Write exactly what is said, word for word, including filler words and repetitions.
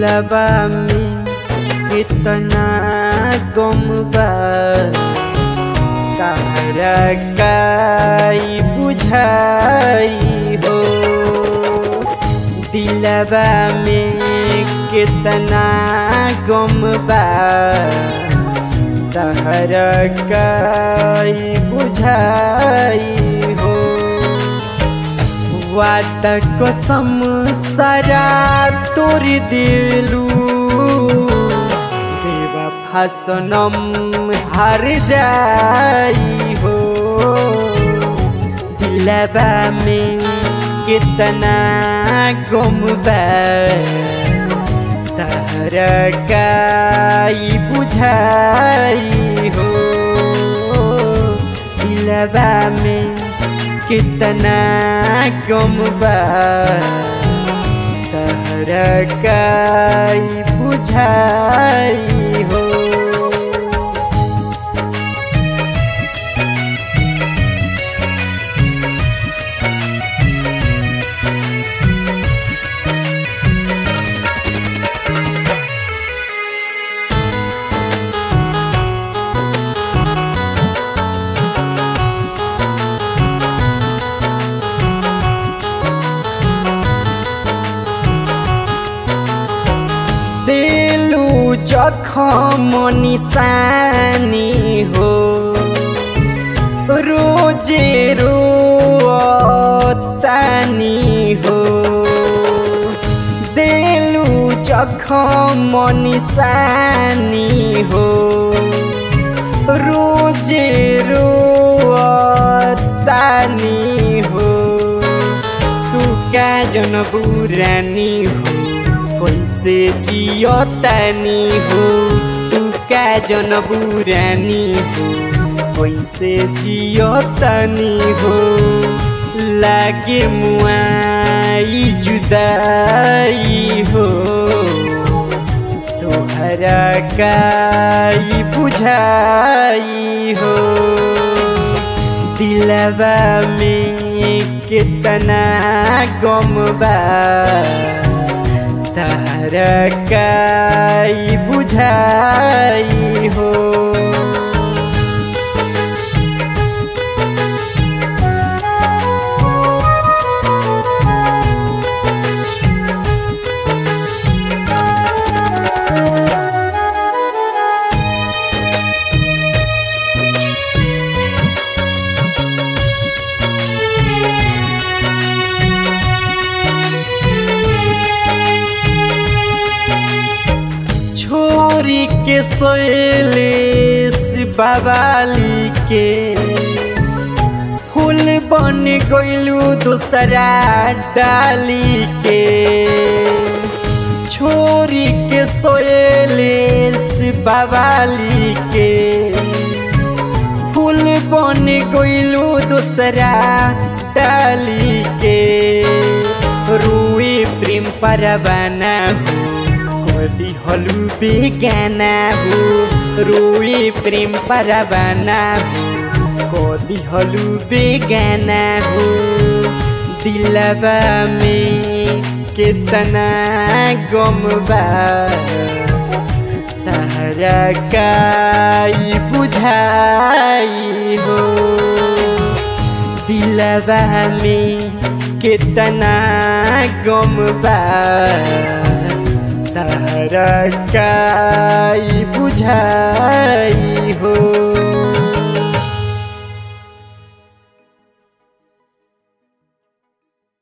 दिलवा में कितना गम बा तारा काई बुझाई हो। दिलवा में कितना गम बा तारा काई बुझाई हो। वाट कसम सारा तोड़ दिलू बेवफा सनम हार जाई हो। दिलवा में कितना गम बा तारा काई बुझाई हो। दिलवा में कितना गम बा तारा काई बुझाई हो। दिलू जखम निशानी हो रोजे रोतानी हो। दिलू जखम निशानी हो रोजे रोतानी हो। तू क्या जन बुरानी हो कैसे जियो तनी हो। तू क्या जन बुरानी हो कैसे जियो तनी हो। लागे मुआई जुदाई हो तोहरा काई बुझाई हो। दिलवा में कितना गम बा तारा काई बुझाई हो। छोरी के सोएलिस बाबाली के फूल बन गइलू दूसरा डाली के। छोरी के सोएलिस बाबाली के फूल बन गइलू दूसरा डाली के। रुई प्रेम परवाना हो कदी हलू बेगाना हो। रुई प्रेम परवाना हो कदी हलू बेगाना हो। दिलवा में कितना गम बा तारा काई बुझाई हो। दिलवा में कितना गम बा तारा काई बुझाई हो।